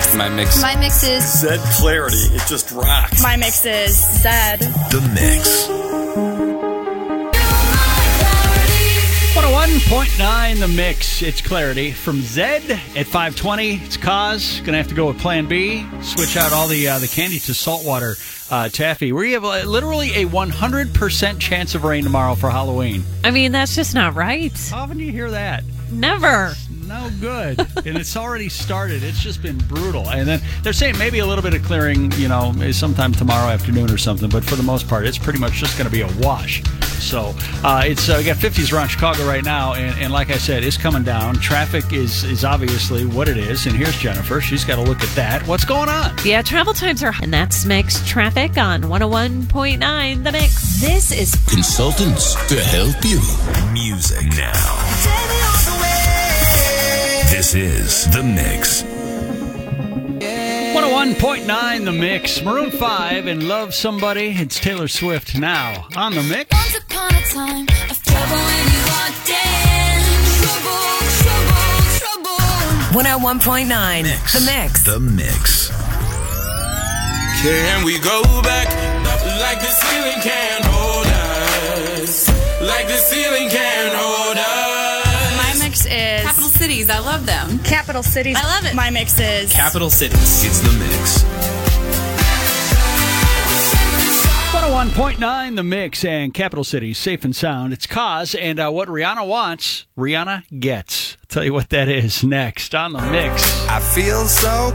My mix. My mix is Zed Clarity. It just rocks. My mix is Zed. The Mix. 101.9 The Mix. It's Clarity from Zed at 5:20. It's Kaz. Gonna have to go with Plan B. Switch out all the candy to saltwater taffy. We have literally a 100% chance of rain tomorrow for Halloween. I mean, that's just not right. How often do you hear that? Never. No good. And it's already started. It's just been brutal. And then they're saying maybe a little bit of clearing, sometime tomorrow afternoon or something. But for the most part, it's pretty much just going to be a wash. So we got 50s around Chicago right now. And like I said, it's coming down. Traffic is obviously what it is. And here's Jennifer. She's got to look at that. What's going on? Yeah, travel times are... And that's Mix Traffic on 101.9 The Mix. This is Consultants to help you. Music now. This is The Mix. 101.9 The Mix. Maroon 5 and Love Somebody. It's Taylor Swift now on The Mix. Once upon a time of trouble when you walked in. Trouble. 101.9 The Mix. The Mix. Can we go back like the ceiling can't hold us? Like the ceiling can't hold us. My mix is Capital Cities. I love them. Capital Cities. I love it. My mix is Capital Cities. It's The Mix. 101.9 The Mix and Capital Cities, safe and sound. It's Kaz, and what Rihanna wants, Rihanna gets. I'll tell you what that is next on The Mix. I feel so.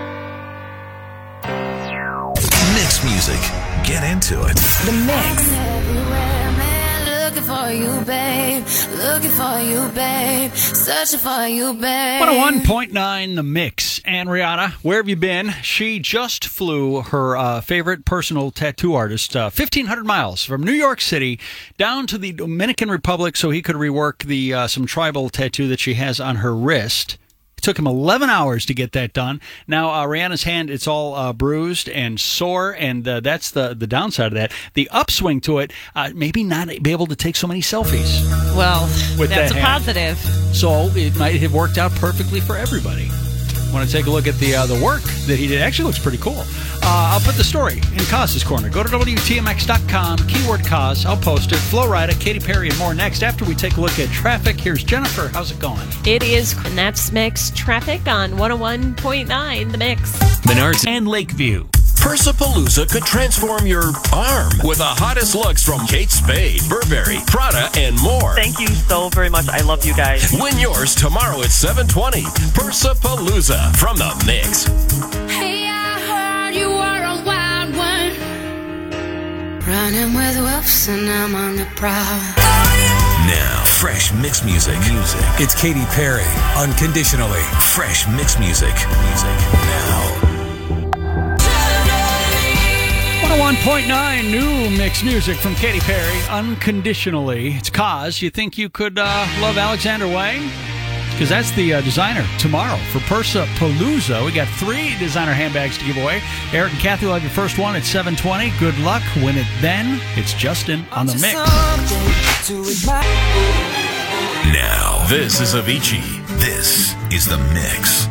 Mix music. Get into it. The Mix. Looking for you, babe. Looking for you, babe. Searching for you, babe. 101.9 The Mix. And Rihanna, where have you been? She just flew her favorite personal tattoo artist 1,500 miles from New York City down to the Dominican Republic so he could rework the some tribal tattoo that she has on her wrist. It took him 11 hours to get that done. Now, Rihanna's hand, it's all bruised and sore, and that's the downside of that. The upswing to it, maybe not be able to take so many selfies. Well, With that's that a hand. positive. So it might have worked out perfectly for everybody. Want to take a look at the work that he did? Actually looks pretty cool. I'll put the story in Kaz's Corner. Go to WTMX.com, keyword Kaz. I'll post it. Flo Rida, Katy Perry, and more next. After we take a look at traffic, here's Jennifer. How's it going? It is, and that's Mix Traffic on 101.9 The Mix. Menards And Lakeview. Persapalooza could transform your arm with the hottest looks from Kate Spade, Burberry, Prada, and more. Thank you so very much. I love you guys. Win yours tomorrow at 7:20. Persapalooza from The Mix. Hey, I heard you were a wild one. Running with wolves and I'm on the prowl. Now, fresh mix music. It's Katy Perry, Unconditionally. Fresh mix music. Now. 101.9 new mix music from Katy Perry, Unconditionally. It's Kaz. You think you could love Alexander Wang? Because that's the designer tomorrow for Persapalooza. We got 3 designer handbags to give away. Eric and Kathy will have your first one at 7:20. Good luck. Win it then. It's Justin on The Mix. Now, this is Avicii. This is The Mix.